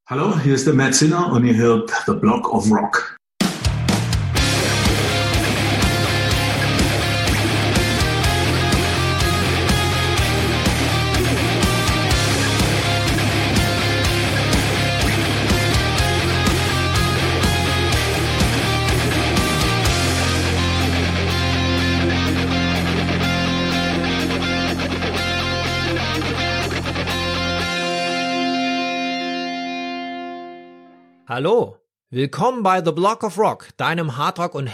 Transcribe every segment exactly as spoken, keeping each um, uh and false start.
Hallo, hier ist der Matt Zinner und ihr hört The Block of Rock. Hallo, willkommen bei The Block of Rock, deinem Hardrock- und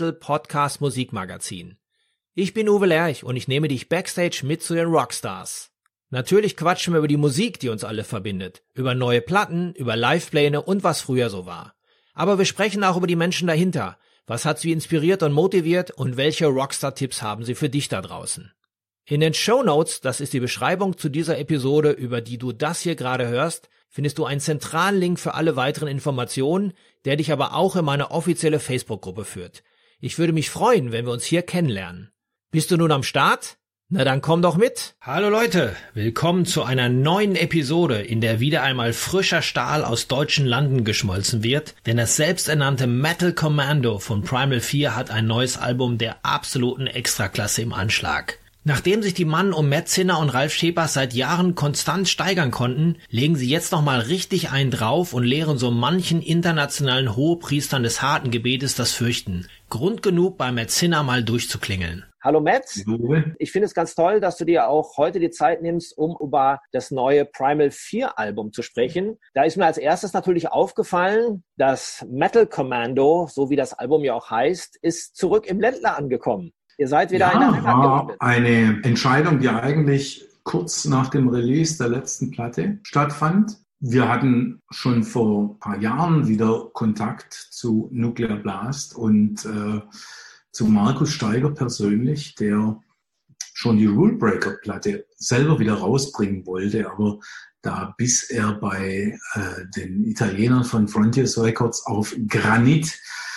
Heavy-Metal-Podcast-Musikmagazin. Ich bin Uwe Lerch und ich nehme dich backstage mit zu den Rockstars. Natürlich quatschen wir über die Musik, die uns alle verbindet, über neue Platten, über Livepläne und was früher so war. Aber wir sprechen auch über die Menschen dahinter. Was hat sie inspiriert und motiviert und welche Rockstar-Tipps haben sie für dich da draußen? In den Shownotes, das ist die Beschreibung zu dieser Episode, über die du das hier gerade hörst, findest du einen zentralen Link für alle weiteren Informationen, der dich aber auch in meine offizielle Facebook-Gruppe führt. Ich würde mich freuen, wenn wir uns hier kennenlernen. Bist du nun am Start? Na dann komm doch mit! Hallo Leute, willkommen zu einer neuen Episode, in der wieder einmal frischer Stahl aus deutschen Landen geschmolzen wird, denn das selbsternannte Metal Commando von Primal Fear hat ein neues Album der absoluten Extraklasse im Anschlag. Nachdem sich die Mann um Matt Zinner und Ralf Schepers seit Jahren konstant steigern konnten, legen sie jetzt nochmal richtig einen drauf und lehren so manchen internationalen Hohepriestern des harten Gebetes das Fürchten. Grund genug, bei Matt Zinner mal durchzuklingeln. Hallo Matt, ich finde es ganz toll, dass du dir auch heute die Zeit nimmst, um über das neue Primal Fear Album zu sprechen. Da ist mir als erstes natürlich aufgefallen, das Metal Commando, so wie das Album ja auch heißt, ist zurück im Ländler angekommen. Ihr seid wieder ja, in der Heimat war gelandet. Eine Entscheidung, die eigentlich kurz nach dem Release der letzten Platte stattfand. Wir hatten schon vor ein paar Jahren wieder Kontakt zu Nuclear Blast und äh, zu Markus Steiger persönlich, der schon die Rulebreaker-Platte selber wieder rausbringen wollte, aber da biss er bei äh, den Italienern von Frontiers Records auf Granit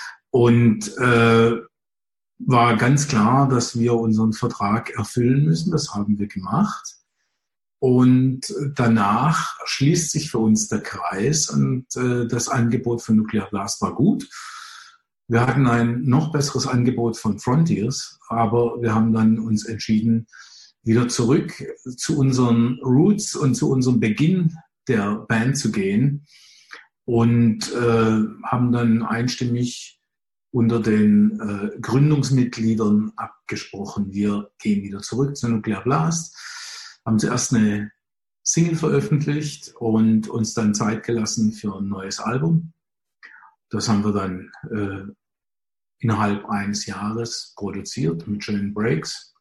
und äh, war ganz klar, dass wir unseren Vertrag erfüllen müssen. Das haben wir gemacht. Und danach schließt sich für uns der Kreis und äh, das Angebot von Nuclear Blast war gut. Wir hatten ein noch besseres Angebot von Frontiers, aber wir haben dann uns entschieden, wieder zurück zu unseren Roots und zu unserem Beginn der Band zu gehen und äh, haben dann einstimmig unter den äh, Gründungsmitgliedern abgesprochen. Wir gehen wieder zurück zu Nuclear Blast, haben zuerst eine Single veröffentlicht und uns dann Zeit gelassen für ein neues Album. Das haben wir dann äh, innerhalb eines Jahres produziert mit schönen Breaks.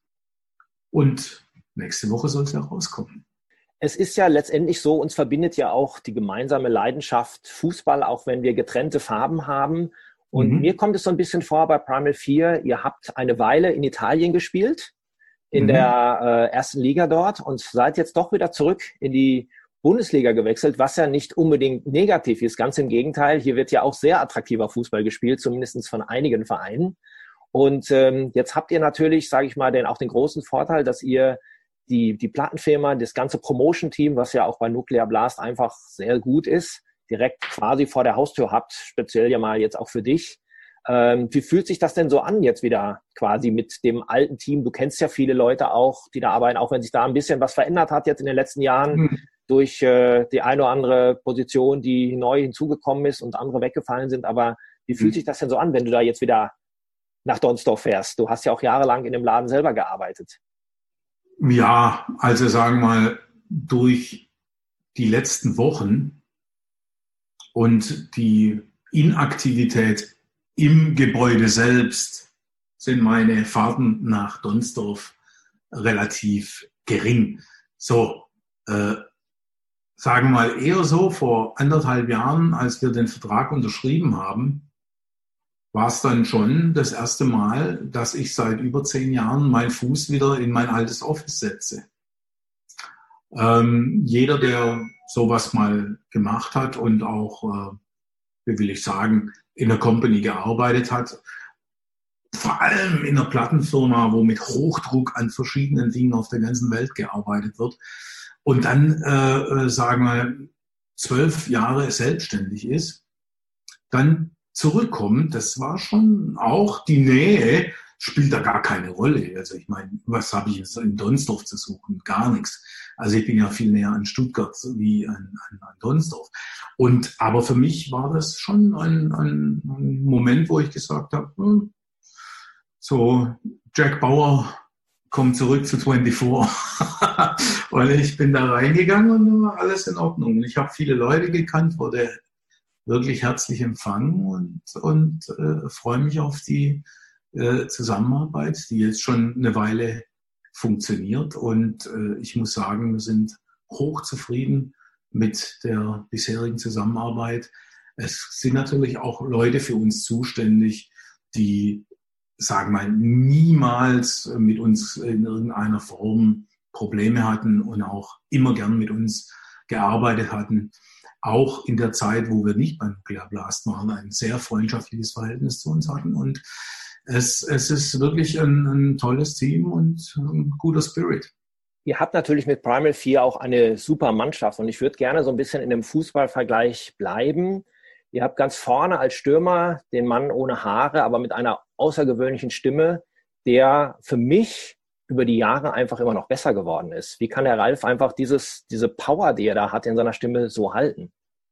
Und nächste Woche soll es ja rauskommen. Es ist ja letztendlich so, uns verbindet ja auch die gemeinsame Leidenschaft Fußball, auch wenn wir getrennte Farben haben. Und mhm. mir kommt es so ein bisschen vor bei Primal Fear, ihr habt eine Weile in Italien gespielt, in mhm. der äh, ersten Liga dort und seid jetzt doch wieder zurück in die Bundesliga gewechselt, was ja nicht unbedingt negativ ist, ganz im Gegenteil. Hier wird ja auch sehr attraktiver Fußball gespielt, zumindest von einigen Vereinen. Und ähm, jetzt habt ihr natürlich, sage ich mal, den, auch den großen Vorteil, dass ihr die, die Plattenfirma, das ganze Promotion-Team, was ja auch bei Nuclear Blast einfach sehr gut ist, direkt quasi vor der Haustür habt, speziell ja mal jetzt auch für dich. Ähm, wie fühlt sich das denn so an jetzt wieder quasi mit dem alten Team? Du kennst ja viele Leute auch, die da arbeiten, auch wenn sich da ein bisschen was verändert hat jetzt in den letzten Jahren mhm. durch äh, die eine oder andere Position, die neu hinzugekommen ist und andere weggefallen sind. Aber wie fühlt mhm. sich das denn so an, wenn du da jetzt wieder nach Donsdorf fährst? Du hast ja auch jahrelang in dem Laden selber gearbeitet. Ja, also sagen wir mal, durch die letzten Wochen und die Inaktivität im Gebäude selbst sind meine Fahrten nach Donsdorf relativ gering. So, äh, sagen wir mal eher so, vor anderthalb Jahren, als wir den Vertrag unterschrieben haben, war es dann schon das erste Mal, dass ich seit über zehn Jahren meinen Fuß wieder in mein altes Office setze. Ähm, jeder, der sowas mal gemacht hat und auch, äh, wie will ich sagen, in der Company gearbeitet hat, vor allem in einer Plattenfirma, wo mit Hochdruck an verschiedenen Dingen auf der ganzen Welt gearbeitet wird. Und dann, äh, sagen wir, zwölf Jahre selbstständig ist, dann zurückkommt, das war schon auch die Nähe, spielt da gar keine Rolle. Also ich meine, was habe ich jetzt in Donsdorf zu suchen? Gar nichts. Also ich bin ja viel näher an Stuttgart wie an, an, an Donsdorf. Und, aber für mich war das schon ein, ein, ein Moment, wo ich gesagt habe, hm, so Jack Bauer kommt zurück zu vierundzwanzig. Und ich bin da reingegangen und war alles in Ordnung. Und ich habe viele Leute gekannt, wurde wirklich herzlich empfangen und, und äh, freue mich auf die äh, Zusammenarbeit, die jetzt schon eine Weile funktioniert. Und äh, ich muss sagen, wir sind hochzufrieden mit der bisherigen Zusammenarbeit. Es sind natürlich auch Leute für uns zuständig, die, sagen wir mal, niemals mit uns in irgendeiner Form Probleme hatten und auch immer gern mit uns gearbeitet hatten. Auch in der Zeit, wo wir nicht beim Nuclear Blast waren, ein sehr freundschaftliches Verhältnis zu uns hatten. Und es, es ist wirklich ein, ein tolles Team und ein guter Spirit. Ihr habt natürlich mit Primal vier auch eine super Mannschaft und ich würde gerne so ein bisschen in dem Fußballvergleich bleiben. Ihr habt ganz vorne als Stürmer den Mann ohne Haare, aber mit einer außergewöhnlichen Stimme, der für mich über die Jahre einfach immer noch besser geworden ist. Wie kann der Ralf einfach dieses, diese Power, die er da hat in seiner Stimme, so halten?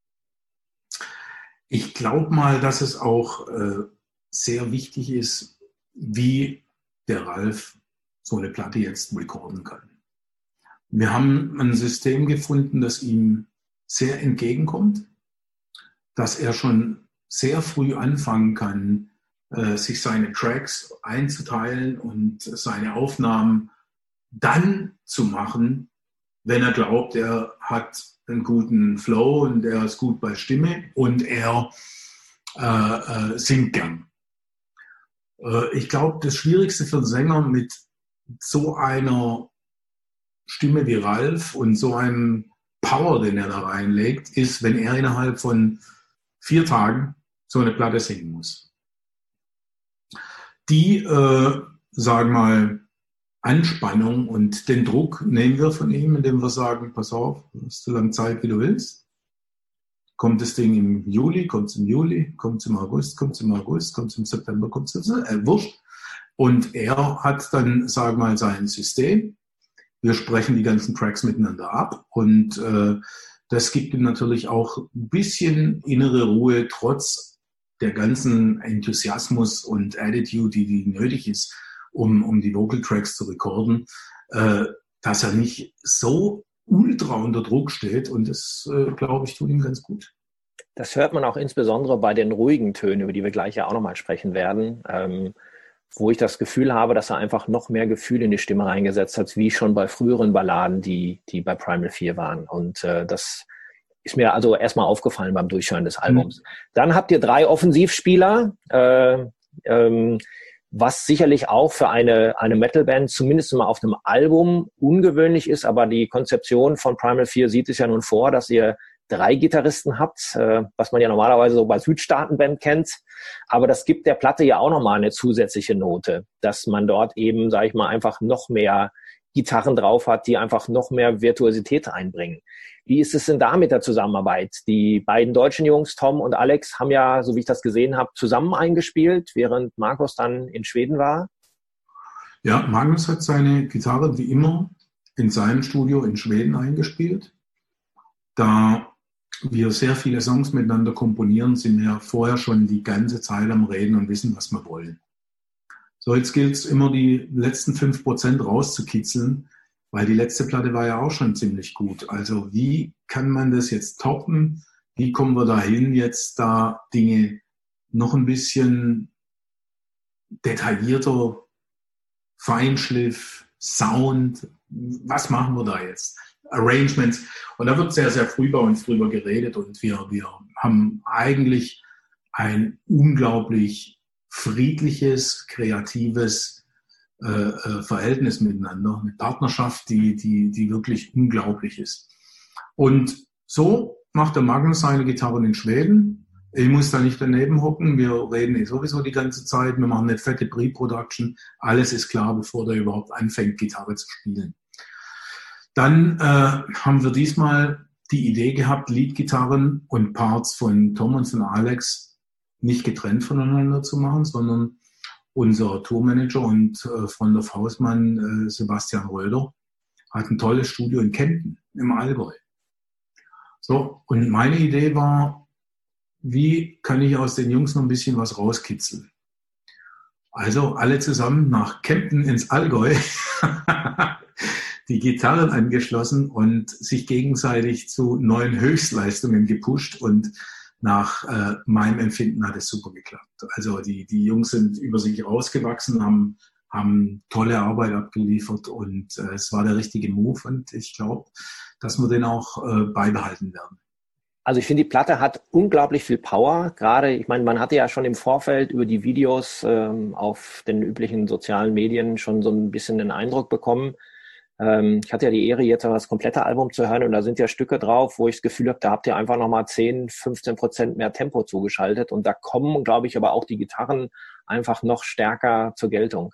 Ich glaube mal, dass es auch äh, sehr wichtig ist, wie der Ralf so eine Platte jetzt recorden kann. Wir haben ein System gefunden, das ihm sehr entgegenkommt, dass er schon sehr früh anfangen kann, äh, sich seine Tracks einzuteilen und seine Aufnahmen dann zu machen, wenn er glaubt, er hat einen guten Flow und er ist gut bei Stimme und er äh, äh, singt gern. Äh, ich glaube, das Schwierigste für einen Sänger mit so einer Stimme wie Ralf und so einem Power, den er da reinlegt, ist, wenn er innerhalb von vier Tagen so eine Platte singen muss. Die, äh, sagen wir mal, Anspannung und den Druck nehmen wir von ihm, indem wir sagen, pass auf, du hast so lange Zeit, wie du willst. Kommt das Ding im Juli, kommt es im Juli, kommt es im August, kommt es im August, kommt es im September, kommt es im äh, Wurscht. Und er hat dann, sagen wir mal, sein System. Wir sprechen die ganzen Tracks miteinander ab und äh, das gibt ihm natürlich auch ein bisschen innere Ruhe, trotz der ganzen Enthusiasmus und Attitude, die, die nötig ist, um, um die Vocal Tracks zu recorden, äh, dass er nicht so ultra unter Druck steht und das, äh, glaube ich, tut ihm ganz gut. Das hört man auch insbesondere bei den ruhigen Tönen, über die wir gleich ja auch nochmal sprechen werden, ähm, wo ich das Gefühl habe, dass er einfach noch mehr Gefühl in die Stimme reingesetzt hat, wie schon bei früheren Balladen, die, die bei Primal vier waren. Und äh, das ist mir also erstmal aufgefallen beim Durchhören des Albums. Mhm. Dann habt ihr drei Offensivspieler, äh, ähm, was sicherlich auch für eine, eine Metalband zumindest mal auf einem Album ungewöhnlich ist, aber die Konzeption von Primal vier sieht es ja nun vor, dass ihr drei Gitarristen habt, äh, was man ja normalerweise so bei Südstaatenband kennt. Aber das gibt der Platte ja auch nochmal eine zusätzliche Note, dass man dort eben, sage ich mal, einfach noch mehr Gitarren drauf hat, die einfach noch mehr Virtuosität einbringen. Wie ist es denn da mit der Zusammenarbeit? Die beiden deutschen Jungs, Tom und Alex, haben ja, so wie ich das gesehen habe, zusammen eingespielt, während Markus dann in Schweden war. Ja, Magnus hat seine Gitarre wie immer in seinem Studio in Schweden eingespielt. Da wir sehr viele Songs miteinander komponieren, sind wir vorher schon die ganze Zeit am Reden und wissen, was wir wollen. So, jetzt gilt es immer, die letzten fünf Prozent rauszukitzeln, weil die letzte Platte war ja auch schon ziemlich gut. Also wie kann man das jetzt toppen? Wie kommen wir dahin, jetzt da Dinge noch ein bisschen detaillierter, Feinschliff, Sound, was machen wir da jetzt? Arrangements. Und da wird sehr, sehr früh bei uns drüber geredet und wir, wir haben eigentlich ein unglaublich friedliches, kreatives äh, äh, Verhältnis miteinander, eine Partnerschaft, die, die, die wirklich unglaublich ist. Und so macht der Magnus seine Gitarren in Schweden. Ich muss da nicht daneben hocken, wir reden eh sowieso die ganze Zeit, wir machen eine fette Pre-Production, alles ist klar, bevor der überhaupt anfängt, Gitarre zu spielen. Dann äh, haben wir diesmal die Idee gehabt, Leadgitarren und Parts von Tom und von Alex nicht getrennt voneinander zu machen, sondern unser Tourmanager und äh, Freund of Hausmann äh, Sebastian Röder hat ein tolles Studio in Kempten im Allgäu. So, und meine Idee war, wie kann ich aus den Jungs noch ein bisschen was rauskitzeln? Also alle zusammen nach Kempten ins Allgäu, die Gitarren angeschlossen und sich gegenseitig zu neuen Höchstleistungen gepusht und nach äh, meinem Empfinden hat es super geklappt. Also die, die Jungs sind über sich rausgewachsen, haben, haben tolle Arbeit abgeliefert und äh, es war der richtige Move und ich glaube, dass wir den auch äh, beibehalten werden. Also ich finde, die Platte hat unglaublich viel Power. Gerade, ich meine, man hatte ja schon im Vorfeld über die Videos ähm, auf den üblichen sozialen Medien schon so ein bisschen den Eindruck bekommen. Ähm, ich hatte ja die Ehre, jetzt das komplette Album zu hören und da sind ja Stücke drauf, wo ich das Gefühl habe, da habt ihr einfach nochmal zehn, fünfzehn Prozent mehr Tempo zugeschaltet und da kommen, glaube ich, aber auch die Gitarren einfach noch stärker zur Geltung.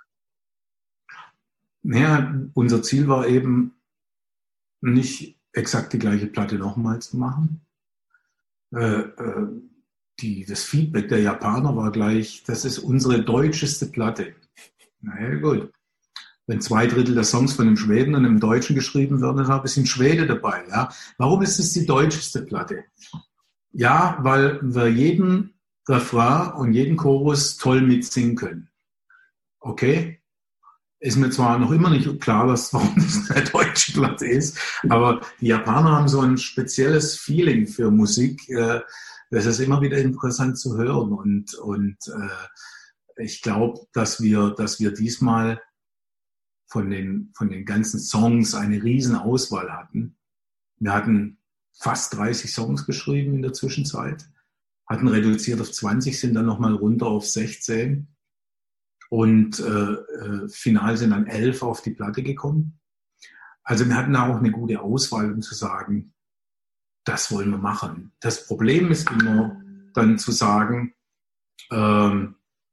Naja, unser Ziel war eben nicht exakt die gleiche Platte nochmal zu machen. Äh, äh, die, das Feedback der Japaner war gleich, das ist unsere deutscheste Platte. Naja, gut. Wenn zwei Drittel der Songs von einem Schweden und einem Deutschen geschrieben werden, dann ist ein bisschen Schwede dabei. Ja? Warum ist es die deutscheste Platte? Ja, weil wir jeden Refrain und jeden Chorus toll mitsingen können. Okay? Ist mir zwar noch immer nicht klar, dass, warum das eine deutsche Platte ist, aber die Japaner haben so ein spezielles Feeling für Musik. Äh, das ist immer wieder interessant zu hören und, und äh, ich glaube, dass wir, dass wir diesmal von den, von den ganzen Songs eine riesen Auswahl hatten. Wir hatten fast dreißig Songs geschrieben in der Zwischenzeit, hatten reduziert auf zwanzig, sind dann nochmal runter auf sechzehn. Und äh, äh, final sind dann elf auf die Platte gekommen. Also wir hatten da auch eine gute Auswahl, um zu sagen, das wollen wir machen. Das Problem ist immer dann zu sagen, ähm,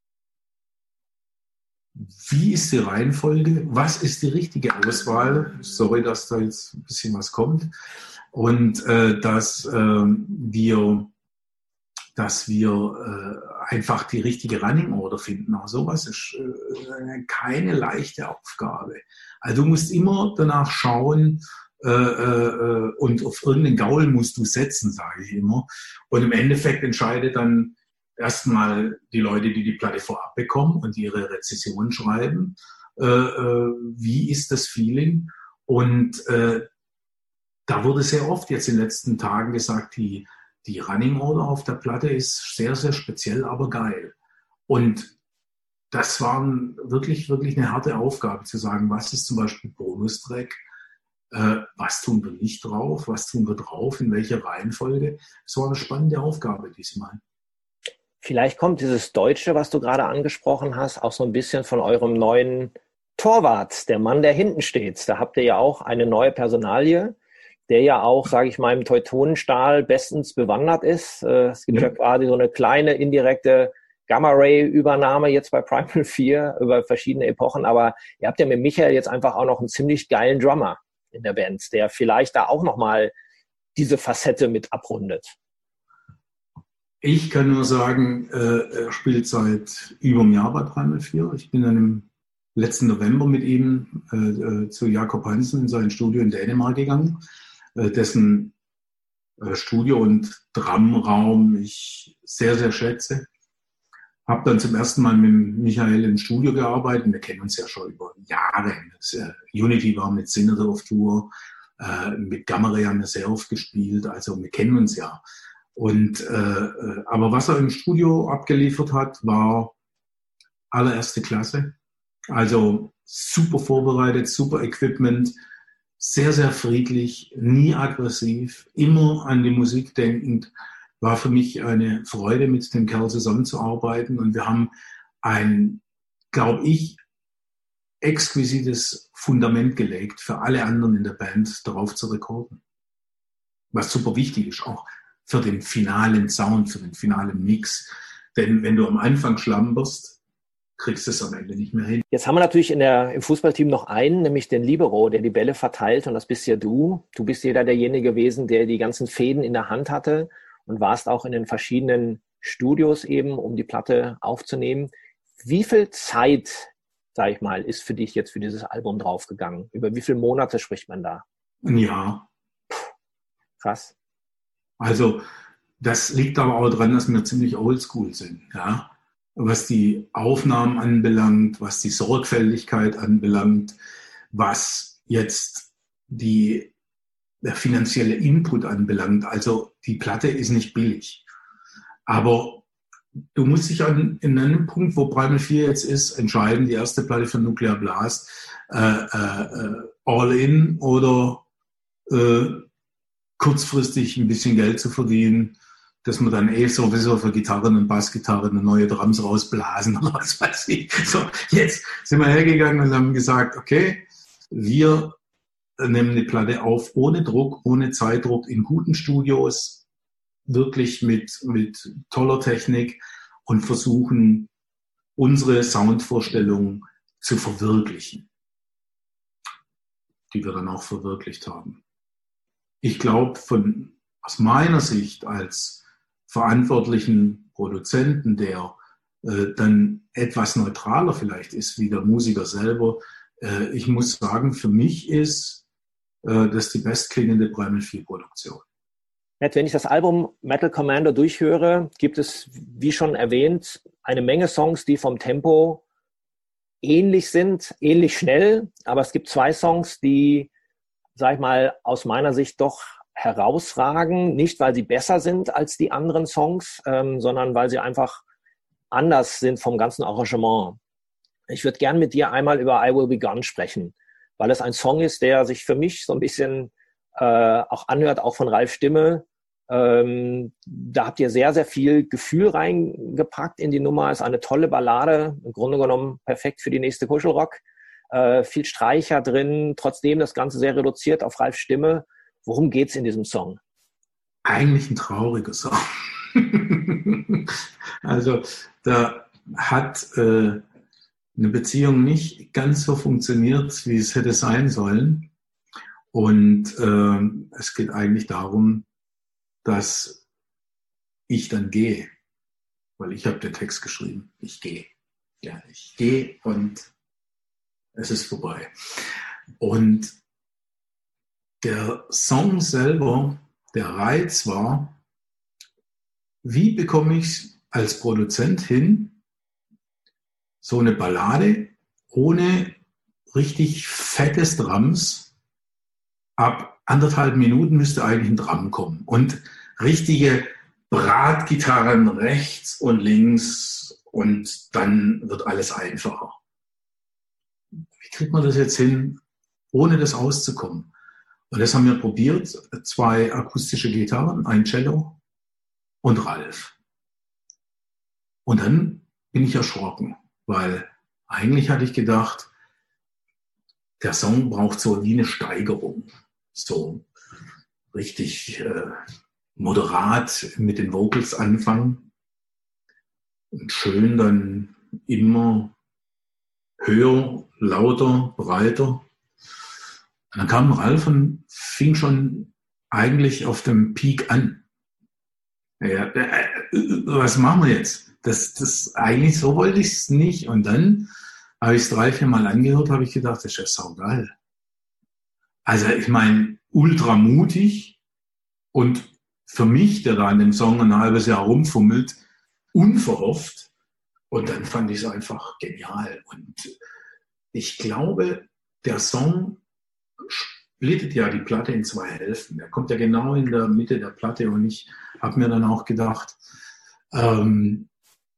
wie ist die Reihenfolge? Was ist die richtige Auswahl? Sorry, dass da jetzt ein bisschen was kommt. Und äh, dass äh, wir dass wir äh, einfach die richtige Running Order finden. Auch sowas ist äh, keine leichte Aufgabe. Also du musst immer danach schauen äh, äh, und auf irgendeinen Gaul musst du setzen, sage ich immer. Und im Endeffekt entscheidet dann erstmal die Leute, die die Platte vorab bekommen und ihre Rezession schreiben, äh, äh, wie ist das Feeling? Und äh, da wurde sehr oft jetzt in den letzten Tagen gesagt, die Die Running Order auf der Platte ist sehr, sehr speziell, aber geil. Und das war wirklich, wirklich eine harte Aufgabe zu sagen, was ist zum Beispiel Bonustrack, äh, was tun wir nicht drauf, was tun wir drauf, in welcher Reihenfolge. Das war eine spannende Aufgabe diesmal. Vielleicht kommt dieses Deutsche, was du gerade angesprochen hast, auch so ein bisschen von eurem neuen Torwart, der Mann, der hinten steht. Da habt ihr ja auch eine neue Personalie, der ja auch, sage ich mal, im Teutonenstahl bestens bewandert ist. Es gibt ja, ja quasi so eine kleine indirekte Gamma-Ray-Übernahme jetzt bei Primal vier über verschiedene Epochen, aber ihr habt ja mit Michael jetzt einfach auch noch einen ziemlich geilen Drummer in der Band, der vielleicht da auch nochmal diese Facette mit abrundet. Ich kann nur sagen, er spielt seit über einem Jahr bei Primal vier. Ich bin dann im letzten November mit ihm äh, zu Jakob Hansen in sein Studio in Dänemark gegangen, äh, dessen äh, Studio und Drumraum ich sehr, sehr schätze. Habe dann zum ersten Mal mit Michael im Studio gearbeitet. Wir kennen uns ja schon über Jahre. Das, äh, Unity war mit Senator auf Tour, äh, mit Gamma Ray haben wir sehr oft gespielt. Also wir kennen uns ja. Und äh, aber was er im Studio abgeliefert hat, war allererste Klasse. Also super vorbereitet, super Equipment, sehr, sehr friedlich, nie aggressiv, immer an die Musik denkend. War für mich eine Freude, mit dem Kerl zusammenzuarbeiten. Und wir haben ein, glaube ich, exquisites Fundament gelegt für alle anderen in der Band, darauf zu rekorden. Was super wichtig ist, auch für den finalen Sound, für den finalen Mix. Denn wenn du am Anfang schlamperst, kriegst du es am Ende nicht mehr hin. Jetzt haben wir natürlich in der, im Fußballteam noch einen, nämlich den Libero, der die Bälle verteilt, und das bist ja du. Du bist ja derjenige gewesen, der die ganzen Fäden in der Hand hatte und warst auch in den verschiedenen Studios eben, um die Platte aufzunehmen. Wie viel Zeit, sag ich mal, ist für dich jetzt für dieses Album draufgegangen? Über wie viele Monate spricht man da? Ein Jahr. Puh, krass. Also das liegt aber auch daran, dass wir ziemlich oldschool sind, ja. Was die Aufnahmen anbelangt, was die Sorgfältigkeit anbelangt, was jetzt die, der finanzielle Input anbelangt. Also die Platte ist nicht billig. Aber du musst dich an, in einem Punkt, wo Primal vier jetzt ist, entscheiden, die erste Platte von Nuclear Blast, äh, äh, all in oder äh, kurzfristig ein bisschen Geld zu verdienen, dass man dann eh sowieso für Gitarren und Bassgitarren eine neue Drums rausblasen oder was weiß ich. So, jetzt sind wir hergegangen und haben gesagt, okay, wir nehmen eine Platte auf ohne Druck, ohne Zeitdruck, in guten Studios, wirklich mit, mit toller Technik und versuchen, unsere Soundvorstellung zu verwirklichen, die wir dann auch verwirklicht haben. Ich glaube, von, aus meiner Sicht als verantwortlichen Produzenten, der äh, dann etwas neutraler vielleicht ist wie der Musiker selber. Äh, ich muss sagen, für mich ist äh, das die bestklingende Primal vier Produktion. Wenn ich das Album Metal Commando durchhöre, gibt es, wie schon erwähnt, eine Menge Songs, die vom Tempo ähnlich sind, ähnlich schnell, aber es gibt zwei Songs, die, sag ich mal, aus meiner Sicht doch herausragen, nicht weil sie besser sind als die anderen Songs, ähm, sondern weil sie einfach anders sind vom ganzen Arrangement. Ich würde gern mit dir einmal über I Will Be Gone sprechen, weil es ein Song ist, der sich für mich so ein bisschen äh, auch anhört, auch von Ralfs Stimme. Ähm, da habt ihr sehr, sehr viel Gefühl reingepackt in die Nummer. Ist eine tolle Ballade, im Grunde genommen perfekt für die nächste Kuschelrock. Äh, viel Streicher drin, trotzdem das Ganze sehr reduziert auf Ralfs Stimme. Worum geht's in diesem Song? Eigentlich ein trauriger Song. Also da hat äh, eine Beziehung nicht ganz so funktioniert, wie es hätte sein sollen. Und äh, es geht eigentlich darum, dass ich dann gehe, weil ich habe den Text geschrieben. Ich gehe. Ja, ich gehe und es ist vorbei. Und der Song selber, der Reiz war, wie bekomme ich es als Produzent hin, so eine Ballade ohne richtig fettes Drums. Ab anderthalb Minuten müsste eigentlich ein Drum kommen und richtige Bratgitarren rechts und links und dann wird alles einfacher. Wie kriegt man das jetzt hin, ohne das auszukommen? Und das haben wir probiert, zwei akustische Gitarren, ein Cello und Ralf. Und dann bin ich erschrocken, weil eigentlich hatte ich gedacht, der Song braucht so wie eine Steigerung, so richtig äh, moderat mit den Vocals anfangen und schön dann immer höher, lauter, breiter. Und dann kam Ralf und fing schon eigentlich auf dem Peak an. Ja, äh, was machen wir jetzt? Das, das, eigentlich so wollte ich es nicht. Und dann habe ich es drei, vier Mal angehört, habe ich gedacht, das ist ja saugeil. Also ich meine, ultra mutig und für mich, der da an dem Song ein halbes Jahr rumfummelt, unverhofft. Und dann fand ich es einfach genial. Und ich glaube, der Song splittet ja die Platte in zwei Hälften. Der kommt ja genau in der Mitte der Platte und ich habe mir dann auch gedacht, ähm,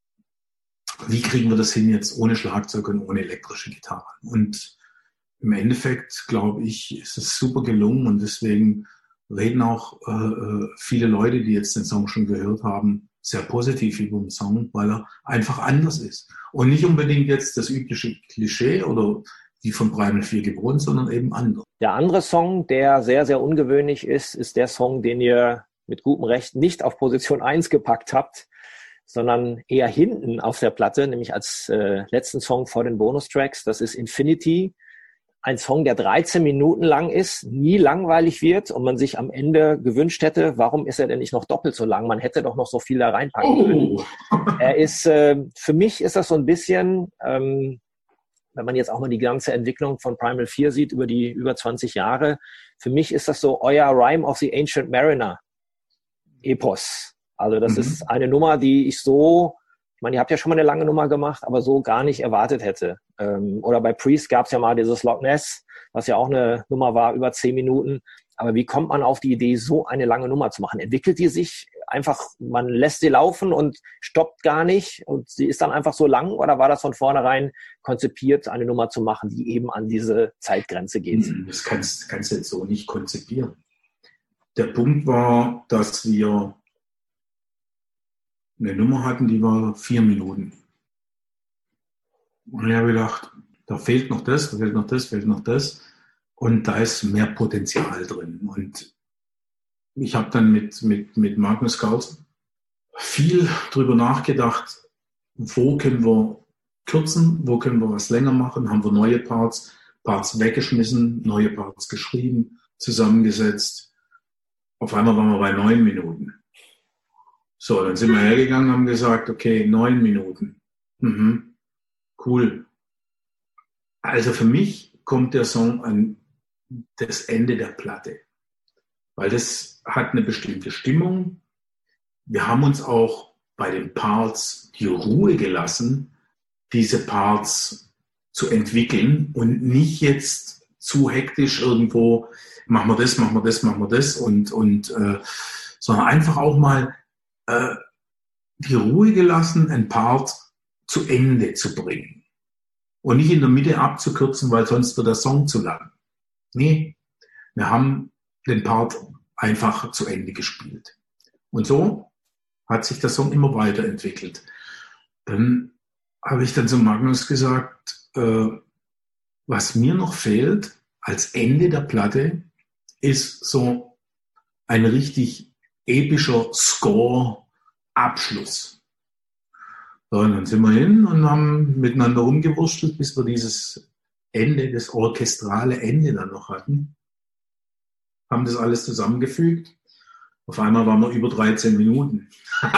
wie kriegen wir das hin jetzt ohne Schlagzeug und ohne elektrische Gitarre? Und im Endeffekt, glaube ich, ist es super gelungen und deswegen reden auch äh, viele Leute, die jetzt den Song schon gehört haben, sehr positiv über den Song, weil er einfach anders ist. Und nicht unbedingt jetzt das übliche Klischee oder wie von Primal vier geboren, sondern eben anders. Der andere Song, der sehr, sehr ungewöhnlich ist, ist der Song, den ihr mit gutem Recht nicht auf Position eins gepackt habt. sondern eher hinten auf der Platte, nämlich als äh, letzten Song vor den Bonustracks. Das ist Infinity. Ein Song, der dreizehn Minuten lang ist, nie langweilig wird und man sich am Ende gewünscht hätte, warum ist er denn nicht noch doppelt so lang? Man hätte doch noch so viel da reinpacken können. Oh. Er ist, äh, für mich ist das so ein bisschen, ähm, wenn man jetzt auch mal die ganze Entwicklung von Primal vier sieht, über die über zwanzig Jahre, für mich ist das so euer Rime of the Ancient Mariner Epos. Also das mhm. ist eine Nummer, die ich so, ich meine, ihr habt ja schon mal eine lange Nummer gemacht, aber so gar nicht erwartet hätte. Ähm, oder bei Priest gab es ja mal dieses Loch Ness, was ja auch eine Nummer war, über zehn Minuten. Aber wie kommt man auf die Idee, so eine lange Nummer zu machen? Entwickelt die sich einfach, man lässt sie laufen und stoppt gar nicht und sie ist dann einfach so lang? Oder war das von vornherein konzipiert, eine Nummer zu machen, die eben an diese Zeitgrenze geht? Das kannst, kannst du jetzt so nicht konzipieren. Der Punkt war, dass wir eine Nummer hatten, die war vier Minuten. Und ich habe gedacht, da fehlt noch das, da fehlt noch das, fehlt noch das. Und da ist mehr Potenzial drin. Und ich habe dann mit, mit, mit Magnus Carlsen viel drüber nachgedacht, wo können wir kürzen, wo können wir was länger machen, haben wir neue Parts, Parts weggeschmissen, neue Parts geschrieben, zusammengesetzt. Auf einmal waren wir bei neun Minuten. So, dann sind wir hergegangen und haben gesagt, okay, neun Minuten. Mhm. Cool. Also für mich kommt der Song an das Ende der Platte, weil das hat eine bestimmte Stimmung. Wir haben uns auch bei den Parts die Ruhe gelassen, diese Parts zu entwickeln und nicht jetzt zu hektisch irgendwo, machen wir das, machen wir das, machen wir das und, und äh, sondern einfach auch mal äh, die Ruhe gelassen, ein Part zu Ende zu bringen und nicht in der Mitte abzukürzen, weil sonst wird der Song zu lang. Nee, wir haben den Part einfach zu Ende gespielt. Und so hat sich der Song immer weiterentwickelt. Dann habe ich dann zu Magnus gesagt, äh, was mir noch fehlt als Ende der Platte, ist so ein richtig epischer Score-Abschluss. So, und dann sind wir hin und haben miteinander rumgewurschtelt, bis wir dieses Ende, das orchestrale Ende dann noch hatten. Haben das alles zusammengefügt. Auf einmal waren wir über dreizehn Minuten.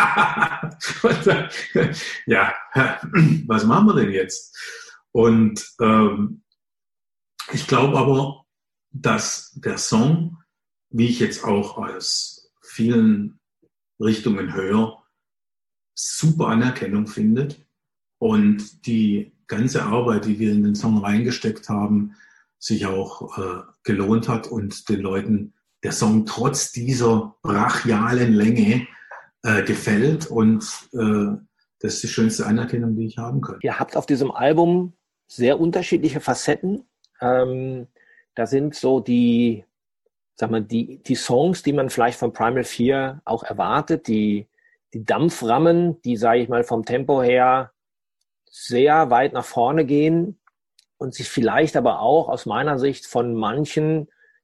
Ja, was machen wir denn jetzt? Und ähm, ich glaube aber, dass der Song, wie ich jetzt auch aus vielen Richtungen höre, super Anerkennung findet und die ganze Arbeit, die wir in den Song reingesteckt haben, sich auch äh, gelohnt hat und den Leuten der Song trotz dieser brachialen Länge äh, gefällt und äh, das ist die schönste Anerkennung, die ich haben kann. Ihr habt auf diesem Album sehr unterschiedliche Facetten. Ähm, da sind so die, sag mal, die, die Songs, die man vielleicht von Primal vier auch erwartet, die, die Dampframmen, die, sage ich mal, vom Tempo her sehr weit nach vorne gehen und sich vielleicht aber auch aus meiner Sicht von manchen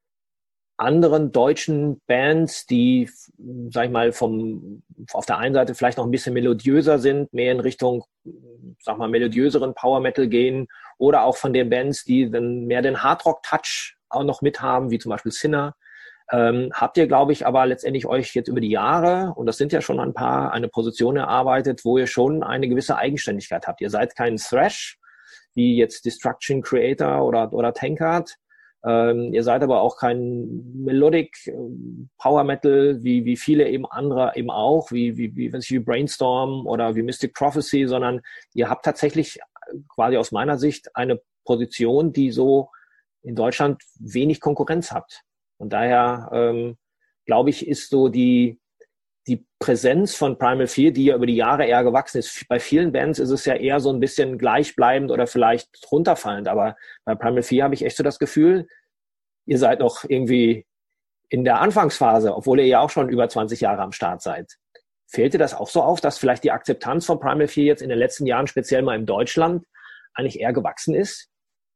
anderen deutschen Bands, die, sag ich mal, vom, auf der einen Seite vielleicht noch ein bisschen melodiöser sind, mehr in Richtung, sag mal, melodiöseren Power Metal gehen, oder auch von den Bands, die dann mehr den Hardrock-Touch auch noch mit haben, wie zum Beispiel Sinner. Ähm, habt ihr, glaube ich, aber letztendlich euch jetzt über die Jahre, und das sind ja schon ein paar, eine Position erarbeitet, wo ihr schon eine gewisse Eigenständigkeit habt. Ihr seid kein Thrash, wie jetzt Destruction Creator oder, oder Tankard. Ähm, ihr seid aber auch kein Melodic Power Metal, wie, wie viele eben andere eben auch, wie, wie, wie, wie Brainstorm oder wie Mystic Prophecy, sondern ihr habt tatsächlich quasi aus meiner Sicht eine Position, die so in Deutschland wenig Konkurrenz hat. Und daher, ähm, glaube ich, ist so die, die Präsenz von Primal vier, die ja über die Jahre eher gewachsen ist. Bei vielen Bands ist es ja eher so ein bisschen gleichbleibend oder vielleicht runterfallend. Aber bei Primal vier habe ich echt so das Gefühl, ihr seid noch irgendwie in der Anfangsphase, obwohl ihr ja auch schon über zwanzig Jahre am Start seid. Fällt dir das auch so auf, dass vielleicht die Akzeptanz von Primal vier jetzt in den letzten Jahren, speziell mal in Deutschland, eigentlich eher gewachsen ist?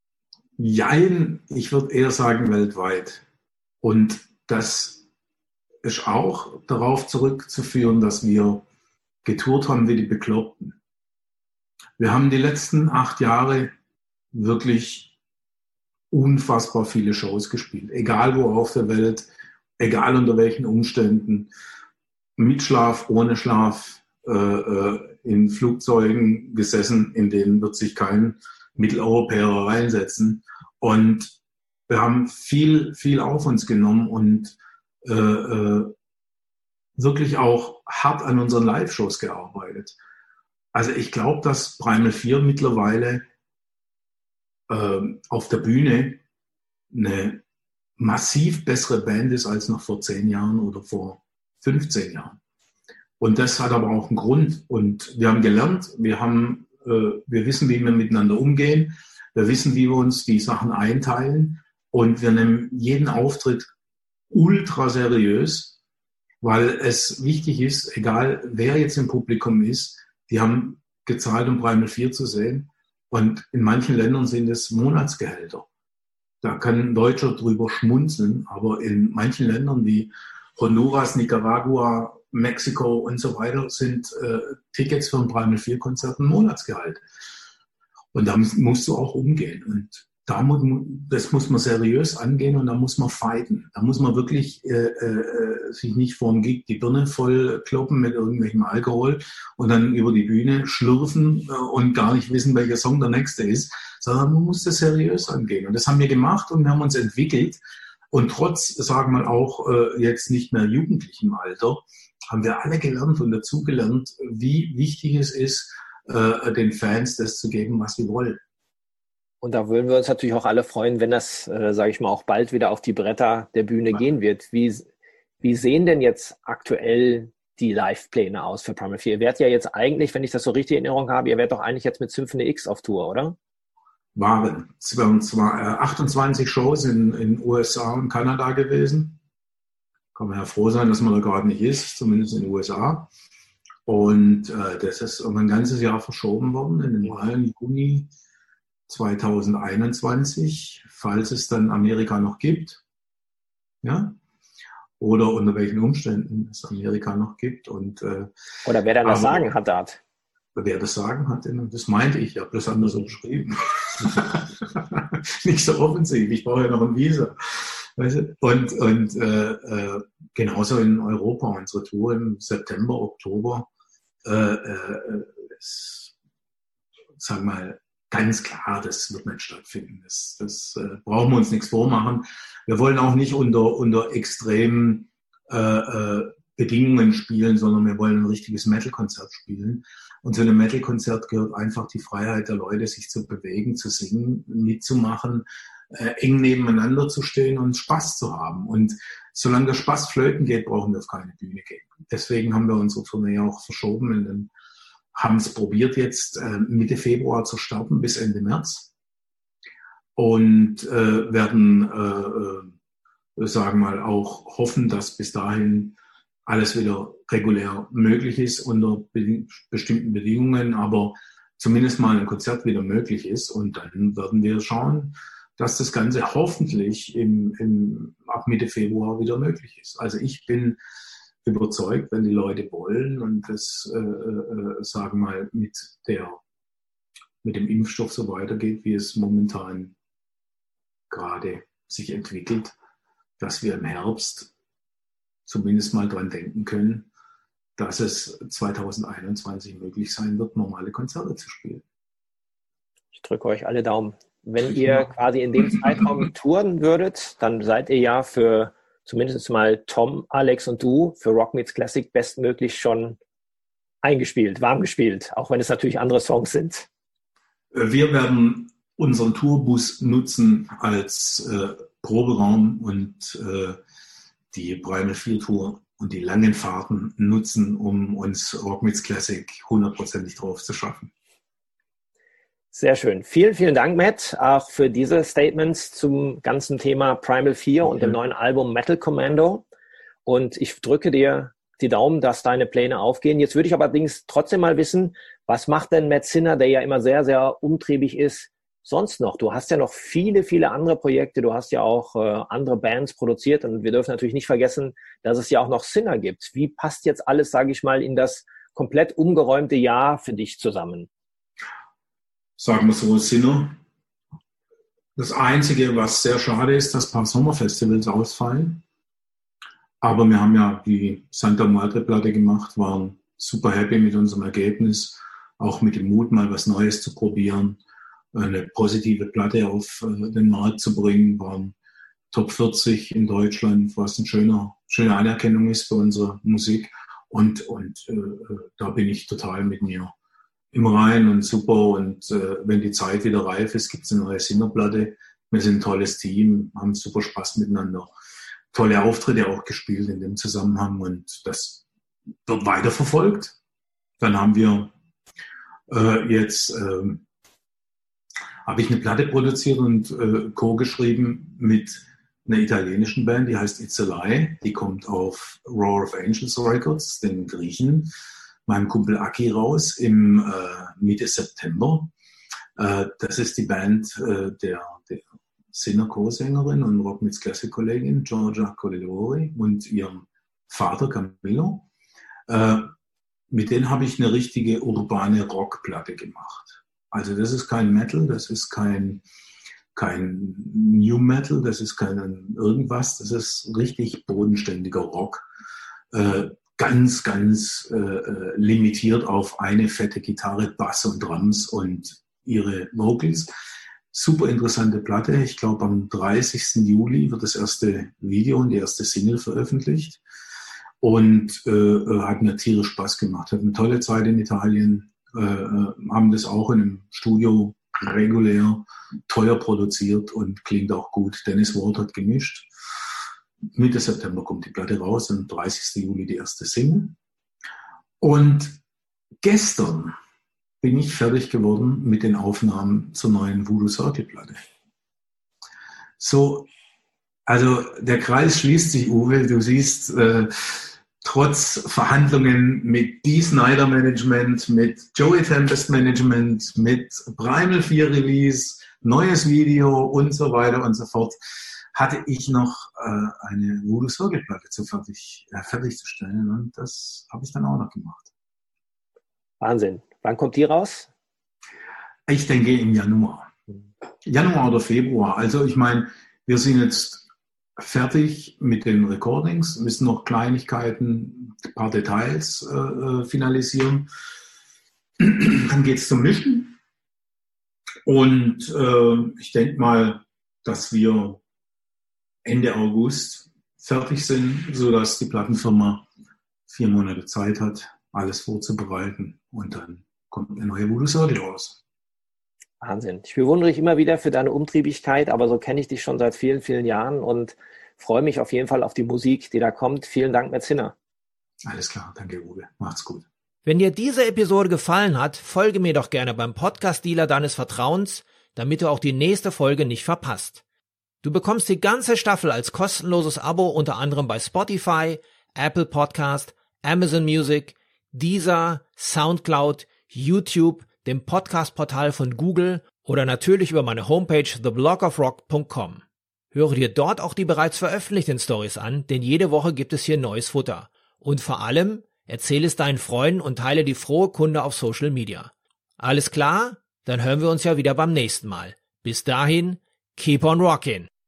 Jein, ich würde eher sagen weltweit. Und das ist auch darauf zurückzuführen, dass wir getourt haben wie die Bekloppten. Wir haben die letzten acht Jahre wirklich unfassbar viele Shows gespielt. Egal wo auf der Welt, egal unter welchen Umständen. Mit Schlaf, ohne Schlaf, äh, in Flugzeugen gesessen, in denen wird sich kein Mitteleuropäer reinsetzen. Und wir haben viel, viel auf uns genommen und äh, äh, wirklich auch hart an unseren Live-Shows gearbeitet. Also ich glaube, dass Primal vier mittlerweile äh, auf der Bühne eine massiv bessere Band ist als noch vor zehn Jahren oder vor fünfzehn Jahren. Und das hat aber auch einen Grund. Und wir haben gelernt, wir haben, äh, wir wissen, wie wir miteinander umgehen, wir wissen, wie wir uns die Sachen einteilen und wir nehmen jeden Auftritt ultra seriös, weil es wichtig ist, egal wer jetzt im Publikum ist, die haben gezahlt, um Primal vier zu sehen. Und in manchen Ländern sind es Monatsgehälter. Da kann ein Deutscher drüber schmunzeln, aber in manchen Ländern wie Honduras, Nicaragua, Mexiko und so weiter sind äh, Tickets für ein Primal vier Konzert ein Monatsgehalt. Und da musst du auch umgehen. Und da muss, das muss man seriös angehen und da muss man fighten. Da muss man wirklich äh, äh, sich nicht vor dem Gig die Birne voll kloppen mit irgendwelchem Alkohol und dann über die Bühne schlürfen äh, und gar nicht wissen, welcher Song der nächste ist, sondern man muss das seriös angehen. Und das haben wir gemacht und wir haben uns entwickelt. Und trotz, sagen wir mal, auch äh, jetzt nicht mehr jugendlichem Alter, haben wir alle gelernt und dazugelernt, wie wichtig es ist, äh, den Fans das zu geben, was sie wollen. Und da würden wir uns natürlich auch alle freuen, wenn das, äh, sage ich mal, auch bald wieder auf die Bretter der Bühne ja. gehen wird. Wie, wie sehen denn jetzt aktuell die Live-Pläne aus für Primal vier? Ihr werdet ja jetzt eigentlich, wenn ich das so richtig in Erinnerung habe, ihr werdet doch eigentlich jetzt mit Symphony X auf Tour, oder? Waren. Es waren zwar achtundzwanzig Shows in den U S A und Kanada gewesen. Kann man ja froh sein, dass man da gerade nicht ist, zumindest in den U S A. Und äh, das ist um ein ganzes Jahr verschoben worden, in den Mai und Juni zwanzig einundzwanzig, falls es dann Amerika noch gibt. Ja? Oder unter welchen Umständen es Amerika noch gibt. Und, äh, Oder wer dann das Sagen hat, Dart. Wer das Sagen hat, das meinte ich, ich habe das anders so beschrieben. Nicht so offensiv, ich brauche ja noch ein Visa. Weißt du? Und, und äh, äh, genauso in Europa, unsere Tour im September, Oktober, äh, äh, ist, sag mal, ganz klar, das wird nicht stattfinden. Das, das äh, brauchen wir uns nichts vormachen. Wir wollen auch nicht unter, unter extremen äh, äh, Bedingungen spielen, sondern wir wollen ein richtiges Metal-Konzert spielen. Und zu einem Metal-Konzert gehört einfach die Freiheit der Leute, sich zu bewegen, zu singen, mitzumachen, äh, eng nebeneinander zu stehen und Spaß zu haben. Und solange der Spaß flöten geht, brauchen wir auf keine Bühne gehen. Deswegen haben wir unsere Tournee auch verschoben. In den, haben es probiert jetzt äh, Mitte Februar zu starten bis Ende März. Und äh, werden, äh, äh, sagen wir mal, auch hoffen, dass bis dahin alles wieder regulär möglich ist unter be- bestimmten Bedingungen, aber zumindest mal ein Konzert wieder möglich ist. Und dann werden wir schauen, dass das Ganze hoffentlich im, im, ab Mitte Februar wieder möglich ist. Also ich bin überzeugt, wenn die Leute wollen und das, äh, äh, sagen wir mal, mit, der, mit dem Impfstoff so weitergeht, wie es momentan gerade sich entwickelt, dass wir im Herbst zumindest mal dran denken können, dass es zwanzig einundzwanzig möglich sein wird, normale Konzerte zu spielen. Ich drücke euch alle Daumen. Wenn ihr quasi in dem Zeitraum touren würdet, dann seid ihr ja für zumindest mal Tom, Alex und du für Rock Meets Classic bestmöglich schon eingespielt, warm gespielt, auch wenn es natürlich andere Songs sind. Wir werden unseren Tourbus nutzen als äh, Proberaum und äh, die Primal vier Tour und die langen Fahrten nutzen, um uns Rock Meets Classic hundertprozentig drauf zu schaffen. Sehr schön. Vielen, vielen Dank, Matt, auch für diese Statements zum ganzen Thema Primal vier okay. und dem neuen Album Metal Commando. Und ich drücke dir die Daumen, dass deine Pläne aufgehen. Jetzt würde ich aber allerdings trotzdem mal wissen, was macht denn Matt Sinner, der ja immer sehr, sehr umtriebig ist, sonst noch? Du hast ja noch viele, viele andere Projekte. Du hast ja auch äh, andere Bands produziert und wir dürfen natürlich nicht vergessen, dass es ja auch noch Sinner gibt. Wie passt jetzt alles, sage ich mal, in das komplett umgeräumte Jahr für dich zusammen? Sagen wir so, Sinner. Das Einzige, was sehr schade ist, dass ein paar Sommerfestivals ausfallen. Aber wir haben ja die Santa Madre-Platte gemacht, waren super happy mit unserem Ergebnis, auch mit dem Mut, mal was Neues zu probieren, eine positive Platte auf den Markt zu bringen, waren Top vierzig in Deutschland, was eine schöne, schöne Anerkennung ist für unsere Musik. Und, und äh, da bin ich total mit mir im Rein und super. Und äh, wenn die Zeit wieder reif ist, gibt es eine neue Sinnerplatte. Wir sind ein tolles Team, haben super Spaß miteinander. Tolle Auftritte auch gespielt in dem Zusammenhang und das wird weiterverfolgt. Dann haben wir äh, jetzt, äh, habe ich eine Platte produziert und äh, co-geschrieben mit einer italienischen Band, die heißt It's a Lie. Die kommt auf Roar of Angels Records, den Griechen, meinem Kumpel Aki raus im äh, Mitte September. Äh, das ist die Band äh, der, der Sinner Co-Sängerin und Rock Meets Classic Kollegin Giorgia Colidori und ihrem Vater Camillo. Äh, mit denen habe ich eine richtige urbane Rockplatte gemacht. Also das ist kein Metal, das ist kein, kein New Metal, das ist kein irgendwas, das ist richtig bodenständiger Rock. Äh, ganz, ganz äh, limitiert auf eine fette Gitarre, Bass und Drums und ihre Vocals. Super interessante Platte. Ich glaube, am dreißigsten Juli wird das erste Video und die erste Single veröffentlicht. Und äh, hat mir tierisch Spaß gemacht. Hat eine tolle Zeit in Italien. Äh, haben das auch in einem Studio regulär, teuer produziert und klingt auch gut. Dennis Ward hat gemischt. Mitte September kommt die Platte raus und am dreißigsten Juli die erste Single. Und gestern bin ich fertig geworden mit den Aufnahmen zur neuen Voodoo Circle Platte. So, also der Kreis schließt sich, Uwe. Du siehst, äh, trotz Verhandlungen mit Dee Snider Management, mit Joey Tempest Management, mit Primal vier Release, neues Video und so weiter und so fort, hatte ich noch äh, eine Voodoo Circle Platte zu fertig, äh, fertigzustellen und das habe ich dann auch noch gemacht. Wahnsinn. Wann kommt die raus? Ich denke im Januar. Januar oder Februar. Also ich meine, wir sind jetzt fertig mit den Recordings, müssen noch Kleinigkeiten, ein paar Details äh, finalisieren. Dann geht es zum Mischen. Und äh, ich denke mal, dass wir Ende August fertig sind, sodass die Plattenfirma vier Monate Zeit hat, alles vorzubereiten. Und dann kommt eine neue Voodoo Circle raus. Wahnsinn. Ich bewundere dich immer wieder für deine Umtriebigkeit, aber so kenne ich dich schon seit vielen, vielen Jahren und freue mich auf jeden Fall auf die Musik, die da kommt. Vielen Dank, Matt Zinner. Alles klar, danke Uwe. Macht's gut. Wenn dir diese Episode gefallen hat, folge mir doch gerne beim Podcast-Dealer deines Vertrauens, damit du auch die nächste Folge nicht verpasst. Du bekommst die ganze Staffel als kostenloses Abo unter anderem bei Spotify, Apple Podcast, Amazon Music, Deezer, Soundcloud, YouTube, dem Podcast-Portal von Google oder natürlich über meine Homepage the blog of rock punkt com. Höre dir dort auch die bereits veröffentlichten Stories an, denn jede Woche gibt es hier neues Futter. Und vor allem, erzähle es deinen Freunden und teile die frohe Kunde auf Social Media. Alles klar? Dann hören wir uns ja wieder beim nächsten Mal. Bis dahin, keep on rockin'!